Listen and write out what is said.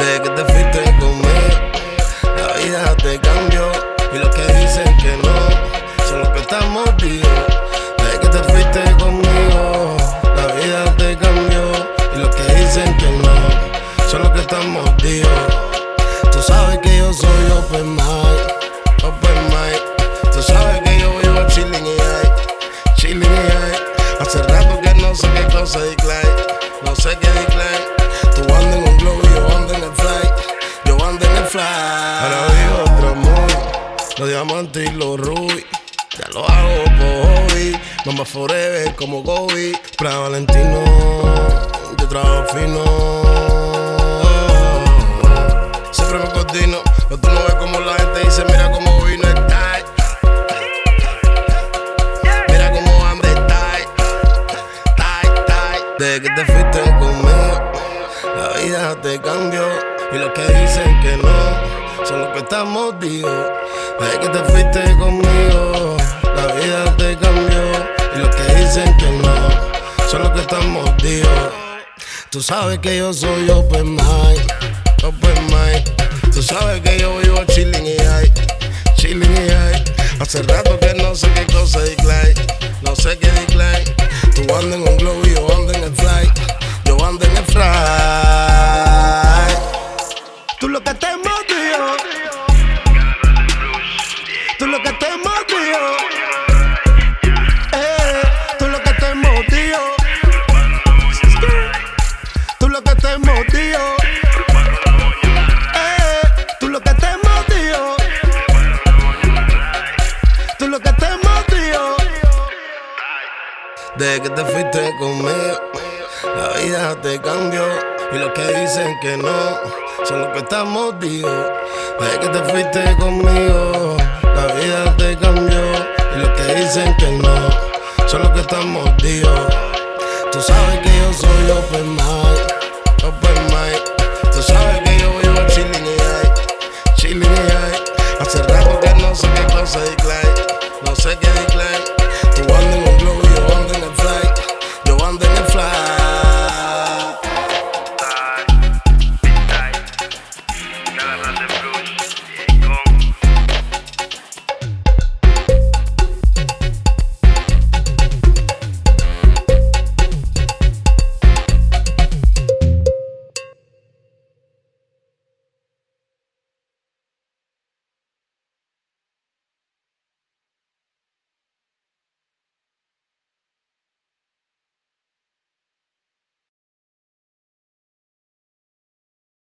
Desde que te fuiste conmigo, la vida te cambió. Y los que dicen que no, son los que están mordidos. Desde que te fuiste conmigo, la vida te cambió. Y los que dicen que no, son los que están mordidos. Tú sabes que yo soy open mind, open mind. Tú sabes que yo vivo chilling y high, chilling y high. Hace rato que no sé qué cosa decline, no sé qué decline. Tú andas en un globo y yo ando en el fly, yo ando en el fly. Ahora vivo otro mood, los diamantes y los rubies. Ya lo hago por hobby, Mamba forever como Gobi. Para Valentino, yo trabajo fino. Siempre me coordino, pero tú no ves como la gente dice, mira cómo vino el tight. Mira cómo anda el tight, tight, tight. Desde que te fuiste conmigo, la vida te cambió. Y los que dicen que no, son los que están mordidos. Desde que te fuiste conmigo, la vida te cambió. Y los que dicen que no, son los que están mordidos. Tú sabes que yo soy open mind, open mind. Tú sabes que yo vivo chilling y high, chilling y high. Hace rato que no sé qué cosa decline, no sé qué decline. Tú andas en un globo y yo ando en el fly, yo ando en el fly. Tú lo que te motivo, tú lo que te motivo, tú lo que te motivo, tú lo que te motivo, tú lo que te motivo, tú lo que te motivo. Desde que te fuiste conmigo, la vida te cambió. Y los que dicen que no, son los que están mordidos. Desde que te fuiste conmigo, la vida te cambió. Y los que dicen que no, son los que están mordidos. Tú sabes que yo soy open mind, open mind. Tú sabes que